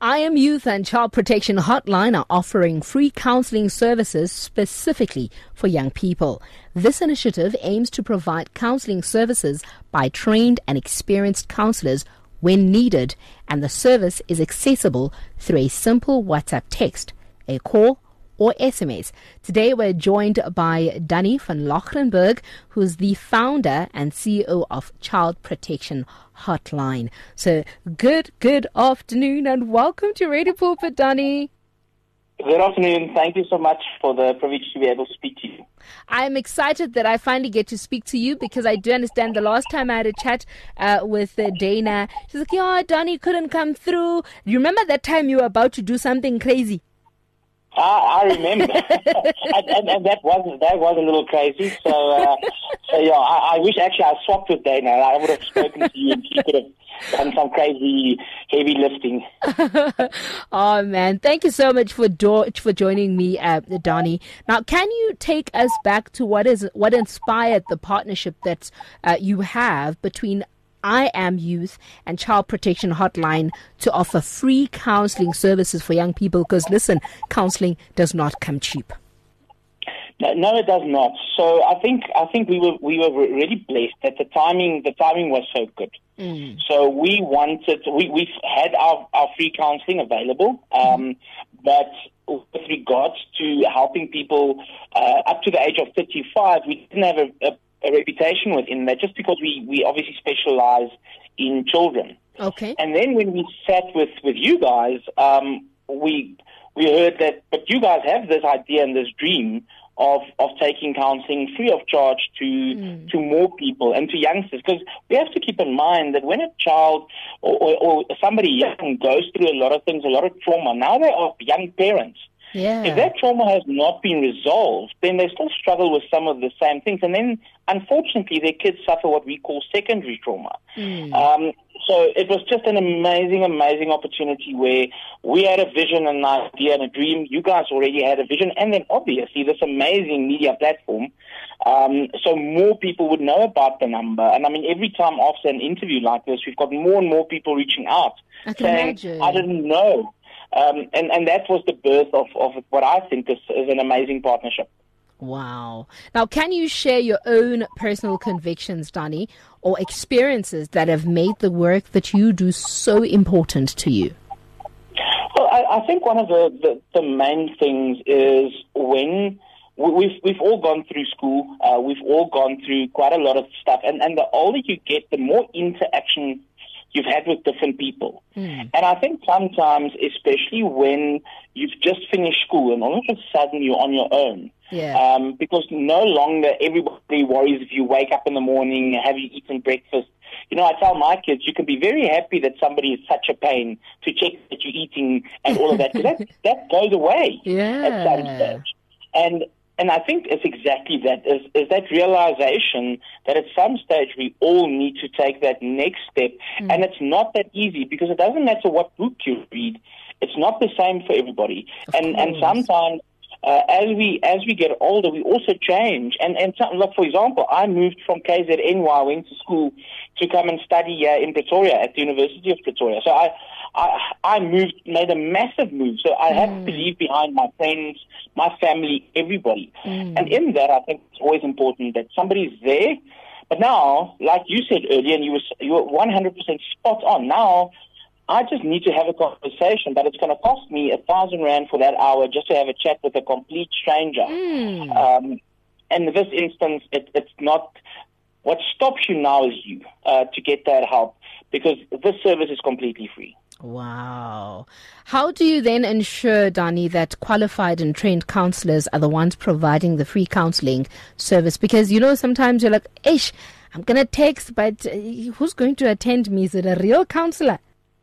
I Am Youth and Child Protection Hotline are offering free counseling services specifically for young people. This initiative aims to provide counseling services by trained and experienced counselors when needed, and the service is accessible through a simple WhatsApp text, a call, or SMS. Today we're joined by Danny van Lochrenberg, who's the founder and CEO of Child Protection Hotline. So good afternoon and welcome to Radio Pulpit, Danny. Good afternoon. Thank you so much for the privilege to be able to speak to you. I'm excited that I finally get to speak to you because I do understand the last time I had a chat with Dana, she's like, yeah, Danny couldn't come through. You remember that time you were about to do something crazy? I remember, and that was a little crazy. So yeah, I wish actually I swapped with Dana. I would have spoken to you, and she could have done some crazy heavy lifting. Oh man, thank you so much for joining me, Donnie. Now, can you take us back to what inspired the partnership that you have between I Am Youth and Child Protection Hotline to offer free counseling services for young people? Because listen, counseling does not come cheap. No, it does not. So I think we were really blessed that the timing was so good. So we've had our free counseling available, but with regards to helping people up to the age of 35, we didn't have a reputation within that, just because we obviously specialize in children. Okay. And then when we sat with you guys, we heard that, but you guys have this idea and this dream of taking counseling free of charge to more people and to youngsters, because we have to keep in mind that when a child or somebody young goes through a lot of things, a lot of trauma, now they are young parents. Yeah. If that trauma has not been resolved, then they still struggle with some of the same things. And then, unfortunately, their kids suffer what we call secondary trauma. So it was just an amazing opportunity where we had a vision, an idea, and a dream. You guys already had a vision. And then, obviously, this amazing media platform. So more people would know about the number. And, I mean, every time after an interview like this, we've got more and more people reaching out saying, I didn't know. And that was the birth of what I think is an amazing partnership. Wow. Now, can you share your own personal convictions, Danny, or experiences that have made the work that you do so important to you? Well, I think one of the main things is when we've all gone through school, we've all gone through quite a lot of stuff, and the older you get, the more interaction you've had with different people. And I think sometimes, especially when you've just finished school and all of a sudden you're on your own, because no longer everybody worries if you wake up in the morning, have you eaten breakfast. You know, I tell my kids, you can be very happy that somebody is such a pain to check that you're eating and all of that, because that goes away at some stage. And I think it's exactly that, is that realization that at some stage we all need to take that next step. And it's not that easy, because it doesn't matter what book you read. It's not the same for everybody. And sometimes as we get older, we also change. And like, for example, I moved from KZN where I went to school to come and study here in Pretoria at the University of Pretoria. So I made a massive move. So I had to leave behind my friends, my family, everybody. And in that, I think it's always important that somebody's there. But now, like you said earlier, and you were 100% spot on. Now, I just need to have a conversation, but it's going to cost me 1,000 rand for that hour just to have a chat with a complete stranger. And in this instance, it's not. What stops you now is you to get that help, because this service is completely free. Wow. How do you then ensure, Danny, that qualified and trained counselors are the ones providing the free counseling service? Because, you know, sometimes you're like, ish, I'm going to text, but who's going to attend me? Is it a real counselor?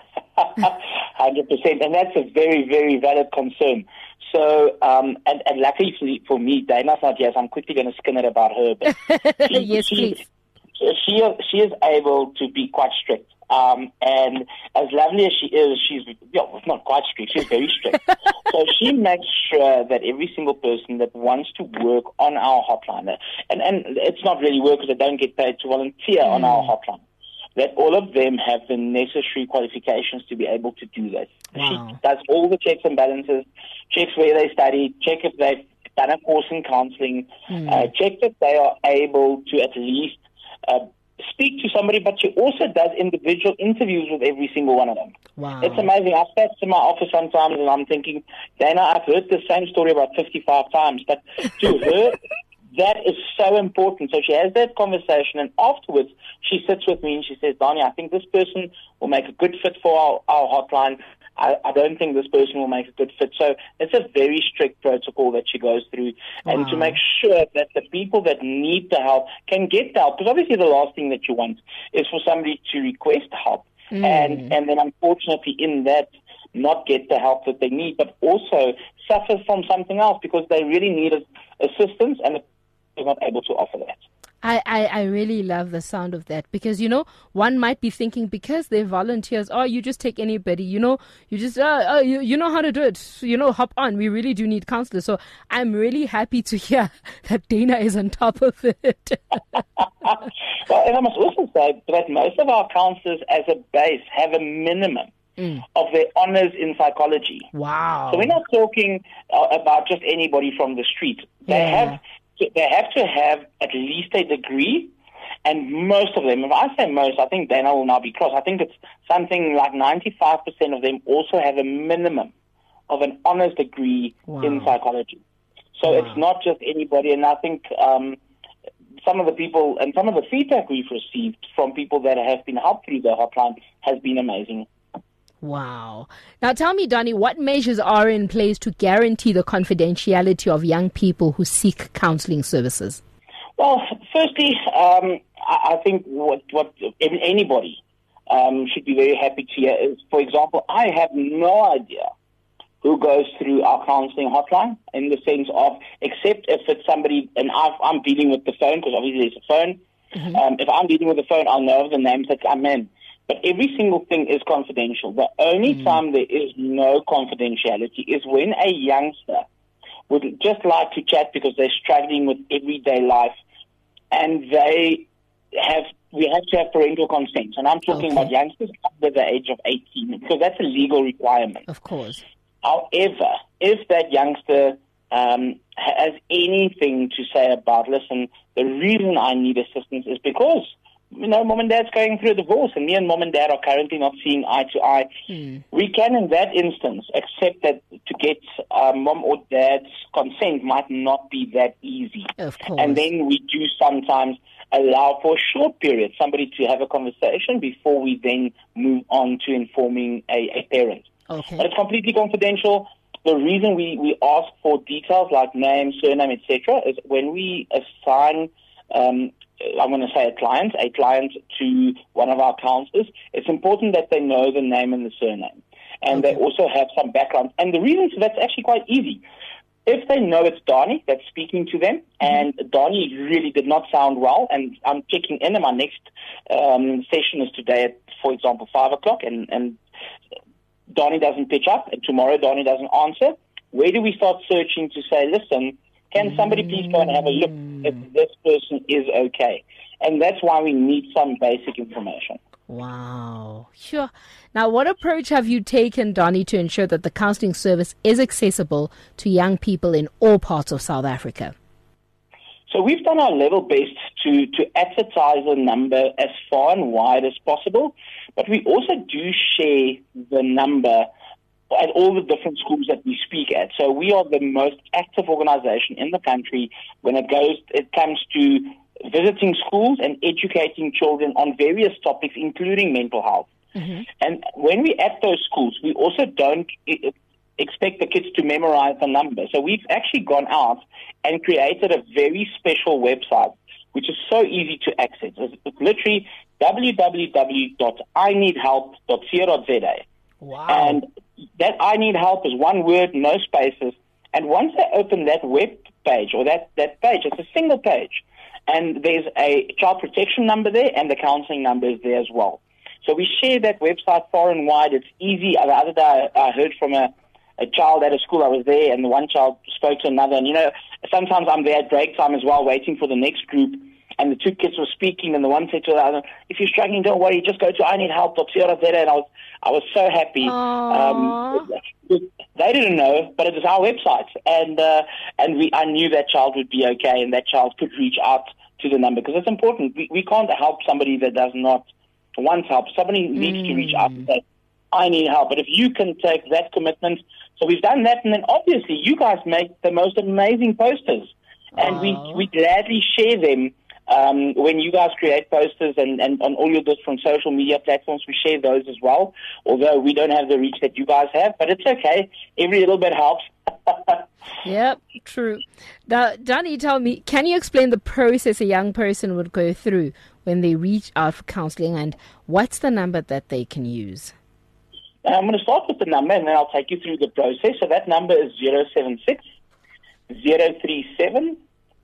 100%. And that's a very, very valid concern. So, and luckily for me, Dana's not here, so I'm quickly going to skin it about her. But yes, please. She is able to be quite strict. And as lovely as she is, she's not quite strict. She's very strict. So she makes sure that every single person that wants to work on our hotline, and it's not really work because they don't get paid to volunteer on our hotline. that all of them have the necessary qualifications to be able to do this. Wow. She does all the checks and balances, checks where they study, check if they've done a course in counseling, check that they are able to at least speak to somebody, but she also does individual interviews with every single one of them. Wow. It's amazing. I sat in my office sometimes and I'm thinking, Dana, I've heard the same story about 55 times, but to her, that is so important. So she has that conversation, and afterwards she sits with me and she says, Donnie, I think this person will make a good fit for our hotline. I don't think this person will make a good fit. So it's a very strict protocol that she goes through, and to make sure that the people that need the help can get the help. Because obviously the last thing that you want is for somebody to request help and then unfortunately in that not get the help that they need, but also suffer from something else because they really need assistance and they're not able to offer that. I really love the sound of that because, one might be thinking because they're volunteers, you just take anybody, you just, you know how to do it, hop on. We really do need counselors. So I'm really happy to hear that Dana is on top of it. Well, and I must also say that most of our counselors as a base have a minimum of their honors in psychology. Wow. So we're not talking about just anybody from the street. They have to have at least a degree, and most of them, if I say most, I think Dana will now be cross. I think it's something like 95% of them also have a minimum of an honors degree in psychology. So it's not just anybody, and I think some of the people and some of the feedback we've received from people that have been helped through the hotline has been amazing. Wow. Now tell me, Donnie, what measures are in place to guarantee the confidentiality of young people who seek counseling services? Well, firstly, I think what anybody should be very happy to hear is, for example, I have no idea who goes through our counseling hotline in the sense of, except if it's somebody, and I'm dealing with the phone because obviously there's a phone. If I'm dealing with the phone, I'll know the names that come in. But every single thing is confidential. The only time there is no confidentiality is when a youngster would just like to chat because they're struggling with everyday life, and we have to have parental consent. And I'm talking about youngsters under the age of 18 because that's a legal requirement. Of course. However, if that youngster has anything to say about, listen, the reason I need assistance is because mom and dad's going through a divorce and me and mom and dad are currently not seeing eye to eye. We can, in that instance, accept that to get mom or dad's consent might not be that easy. Of course. And then we do sometimes allow for a short period somebody to have a conversation before we then move on to informing a parent. Okay. But it's completely confidential. The reason we ask for details like name, surname, etc., is when we assign I'm going to say a client to one of our counselors, it's important that they know the name and the surname. And they also have some background. And the reason for that's actually quite easy. If they know it's Donnie that's speaking to them, and Donnie really did not sound well, and I'm checking in, and my next session is today at, for example, 5 o'clock, and Donnie doesn't pitch up, and tomorrow Donnie doesn't answer, where do we start searching to say, listen, can somebody please go and have a look if this person is okay? And that's why we need some basic information. Wow. Sure. Now, what approach have you taken, Donnie, to ensure that the counseling service is accessible to young people in all parts of South Africa? So we've done our level best to advertise the number as far and wide as possible, but we also do share the number at all the different schools that we speak at. So we are the most active organization in the country when it comes to visiting schools and educating children on various topics, including mental health. And when we're at those schools, we also don't expect the kids to memorize the number. So we've actually gone out and created a very special website, which is so easy to access. It's literally www.ineedhelp.co.za. Wow. And that I need help is one word, no spaces. And once they open that web page or that page, it's a single page. And there's a child protection number there and the counseling number is there as well. So we share that website far and wide. It's easy. The other day I heard from a child at a school. I was there and the one child spoke to another. And, sometimes I'm there at break time as well, waiting for the next group. and the two kids were speaking, and the one said to the other, "If you're struggling, don't worry, just go to ineedhelp.co.za." And I was so happy. They didn't know, but it was our website, and I knew that child would be okay, and that child could reach out to the number, because it's important. We can't help somebody that does not want help. Somebody needs to reach out and say, "I need help." But if you can take that commitment, so we've done that, and then obviously you guys make the most amazing posters, and we gladly share them. When you guys create posters and on all your different social media platforms, we share those as well, although we don't have the reach that you guys have, but it's okay. Every little bit helps. Yep, true. Now, Danny, tell me, can you explain the process a young person would go through when they reach out for counseling, and what's the number that they can use? I'm going to start with the number, and then I'll take you through the process. So that number is 076 037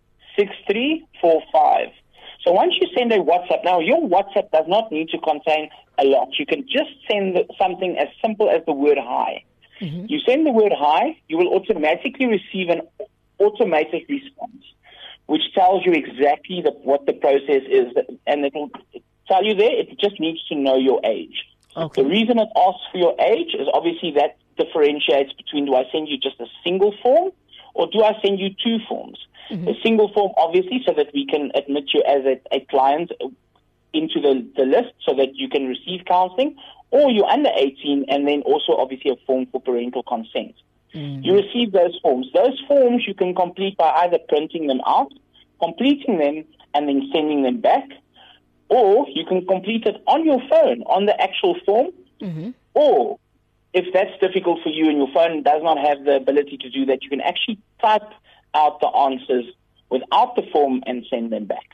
6345. So once you send a WhatsApp, now your WhatsApp does not need to contain a lot. You can just send something as simple as the word hi. Mm-hmm. You send the word hi, you will automatically receive an automated response, which tells you exactly what the process is, and it will tell you there, it just needs to know your age. Okay. The reason it asks for your age is obviously that differentiates between, do I send you just a single form, or do I send you two forms? Mm-hmm. A single form, obviously, so that we can admit you as a client into the list so that you can receive counseling, or you're under 18, and then also obviously a form for parental consent. Mm-hmm. You receive those forms. Those forms you can complete by either printing them out, completing them, and then sending them back, or you can complete it on your phone, on the actual form, mm-hmm. or if that's difficult for you and your phone does not have the ability to do that, you can actually type out the answers without the form and send them back.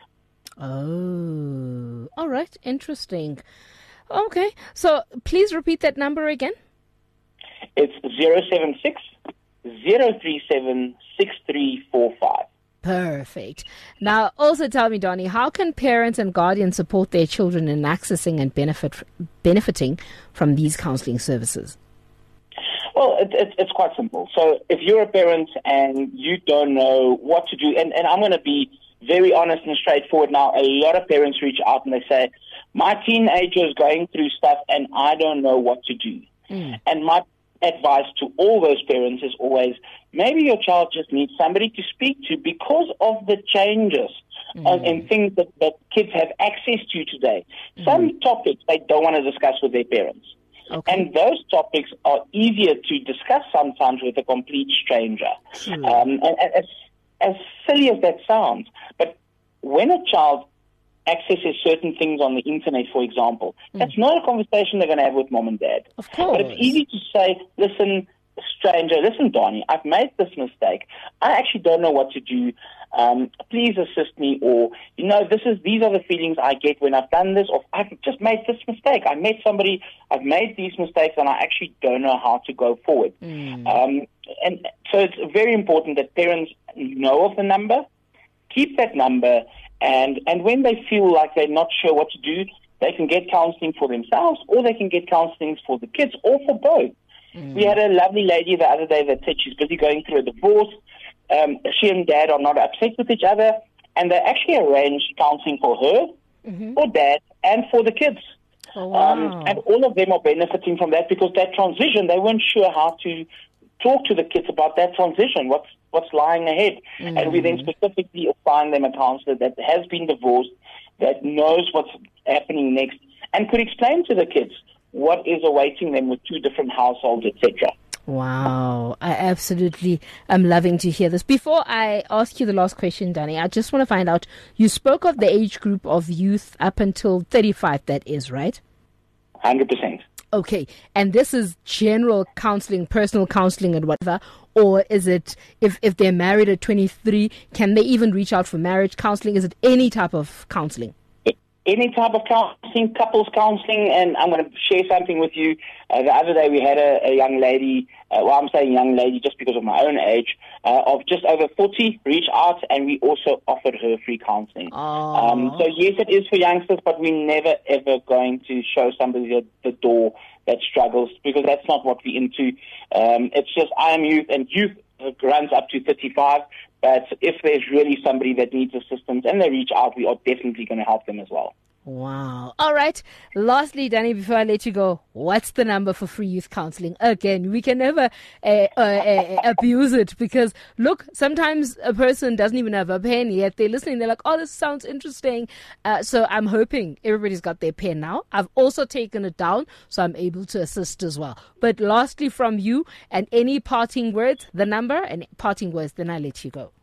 Oh, all right. Interesting. Okay. So please repeat that number again. It's 076 037 6345. Perfect. Now, also tell me, Donnie, how can parents and guardians support their children in accessing and benefiting from these counseling services? Well, it's quite simple. So if you're a parent and you don't know what to do, and I'm going to be very honest and straightforward now, a lot of parents reach out and they say, my teenager is going through stuff and I don't know what to do. Mm. And my advice to all those parents is always, maybe your child just needs somebody to speak to because of the changes and things that kids have access to today. Some topics they don't want to discuss with their parents. Okay. And those topics are easier to discuss sometimes with a complete stranger. And as silly as that sounds, but when a child accesses certain things on the internet, for example, that's not a conversation they're going to have with mom and dad. Of course. But it's easy to say, listen, stranger, listen, Donnie, I've made this mistake. I actually don't know what to do. Please assist me, or, these are the feelings I get when I've done this, or I've just made this mistake. I met somebody, I've made these mistakes, and I actually don't know how to go forward. And so it's very important that parents know of the number, keep that number, and when they feel like they're not sure what to do, they can get counseling for themselves, or they can get counseling for the kids, or for both. We had a lovely lady the other day that said she's busy going through a divorce. She and dad are not upset with each other, and they actually arranged counseling for her, for dad, and for the kids. Oh, wow. And all of them are benefiting from that, because that transition, they weren't sure how to talk to the kids about that transition, what's lying ahead. And we then specifically assign them a counselor that has been divorced, that knows what's happening next, and could explain to the kids what is awaiting them with two different households, etc. Wow, I absolutely am loving to hear this. Before I ask you the last question, Danny, I just want to find out, you spoke of the age group of youth up until 35, that is, right? 100%. Okay, and this is general counseling, personal counseling and whatever, or is it, if they're married at 23, can they even reach out for marriage counseling? Is it any type of counseling? Any type of counseling, couples counseling, and I'm going to share something with you. The other day we had a young lady, I'm saying young lady just because of my own age, of just over 40 reach out, and we also offered her free counseling. So yes, it is for youngsters, but we're never ever going to show somebody at the door that struggles, because that's not what we're into. It's just I am youth, and youth runs up to 35. But if there's really somebody that needs assistance and they reach out, we are definitely going to help them as well. Wow. All right. Lastly, Danny, before I let you go, what's the number for free youth counseling? Again, we can never abuse it because, look, sometimes a person doesn't even have a pen yet. They're listening. They're like, oh, this sounds interesting. So I'm hoping everybody's got their pen now. I've also taken it down, so I'm able to assist as well. But lastly, from you and any parting words, the number and parting words, then I let you go.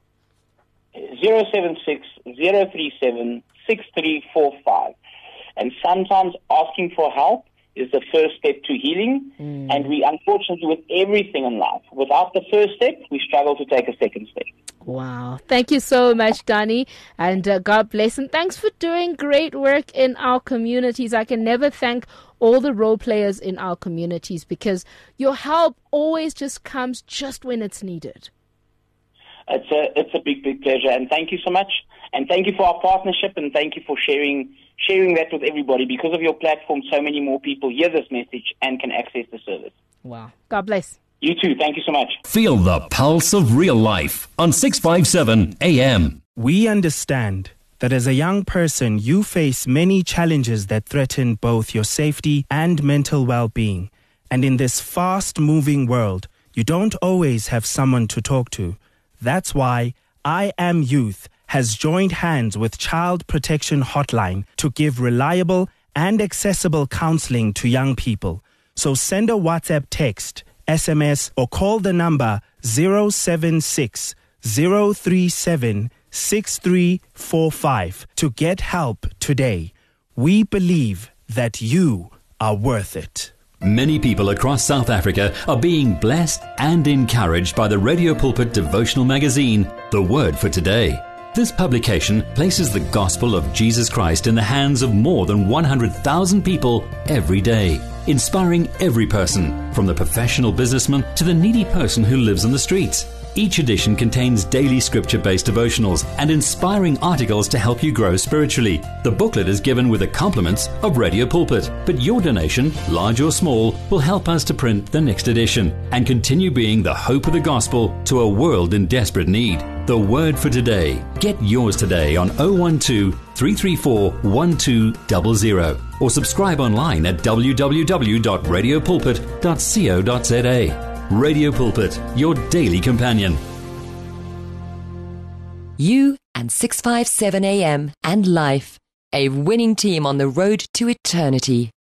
076-037-6345. And sometimes asking for help is the first step to healing. And we, unfortunately, with everything in life, without the first step, we struggle to take a second step. Wow. Thank you so much, Danny. And God bless. And thanks for doing great work in our communities. I can never thank all the role players in our communities because your help always just comes just when it's needed. It's a big, big pleasure, and thank you so much. And thank you for our partnership, and thank you for sharing that with everybody. Because of your platform, so many more people hear this message and can access the service. Wow. God bless. You too. Thank you so much. Feel the pulse of real life on 657 AM. We understand that as a young person, you face many challenges that threaten both your safety and mental well-being. And in this fast-moving world, you don't always have someone to talk to. That's why I Am Youth has joined hands with Child Protection Hotline to give reliable and accessible counseling to young people. So send a WhatsApp text, SMS, or call the number 076 037 6345 to get help today. We believe that you are worth it. Many people across South Africa are being blessed and encouraged by the Radio Pulpit devotional magazine, The Word for Today. This publication places the gospel of Jesus Christ in the hands of more than 100,000 people every day, inspiring every person, from the professional businessman to the needy person who lives on the streets. Each edition contains daily scripture-based devotionals and inspiring articles to help you grow spiritually. The booklet is given with the compliments of Radio Pulpit, but your donation, large or small, will help us to print the next edition and continue being the hope of the gospel to a world in desperate need. The Word for Today. Get yours today on 012-334-1200 or subscribe online at www.radiopulpit.co.za. Radio Pulpit, your daily companion. You and 657 AM and life, a winning team on the road to eternity.